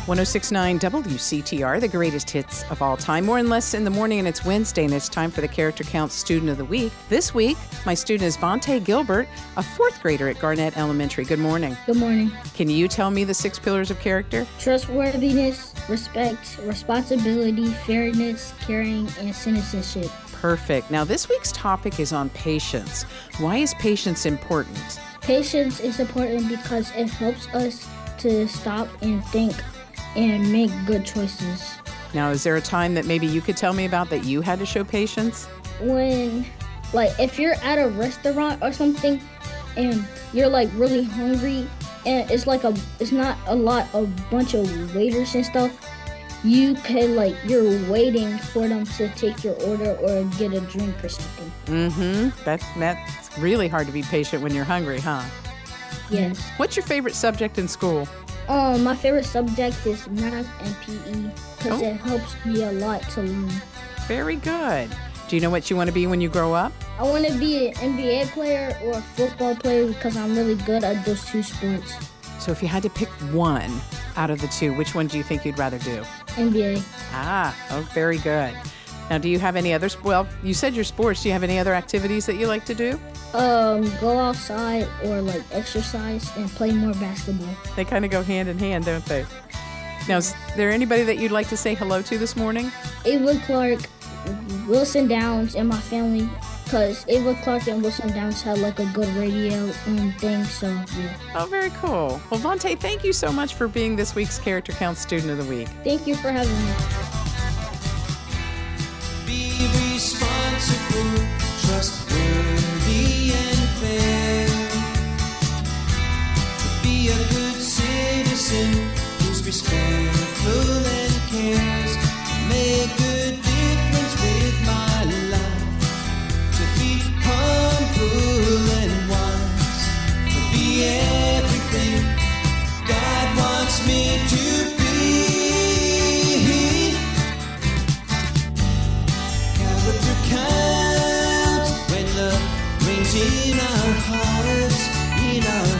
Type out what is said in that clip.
1069 WCTR, the greatest hits of all time. More and less in the morning, and it's Wednesday, and it's time for the Character Counts Student of the Week. This week, my student is Vontae Gilbert, a fourth grader at Garnett Elementary. Good morning. Good morning. Can you tell me the 6 pillars of character? Trustworthiness, respect, responsibility, fairness, caring, and citizenship. Perfect. Now, this week's topic is on patience. Why is patience important? Patience is important because it helps us to stop and think and make good choices. Now, is there a time that maybe you could tell me about that you had to show patience? When, if you're at a restaurant or something and you're really hungry and it's not a bunch of waiters and stuff, you could you're waiting for them to take your order or get a drink or something. That's really hard to be patient when you're hungry, huh? Yes. What's your favorite subject in school? My favorite subject is math and PE because it helps me a lot to learn. Very good. Do you know what you want to be when you grow up? I want to be an NBA player or a football player because I'm really good at those two sports. So if you had to pick one out of the two, which one do you think you'd rather do? NBA. Very good. Now, do you have any other, you said your sports. Do you have any other activities that you like to do? Go outside or exercise and play more basketball. They kind of go hand in hand, don't they? Now, is there anybody that you'd like to say hello to this morning? Ava Clark, Wilson Downs, and my family, because Ava Clark and Wilson Downs had a good radio and thing, so yeah. Oh, very cool. Well, Vontae, thank you so much for being this week's Character Counts Student of the Week. Thank you for having me. Be responsible, trustworthy, and fair. Be a good citizen who's respectful and cares. Make a difference with my life. To be humble and wise. To be everything God wants me to be. Character counts when love rings in our hearts, in our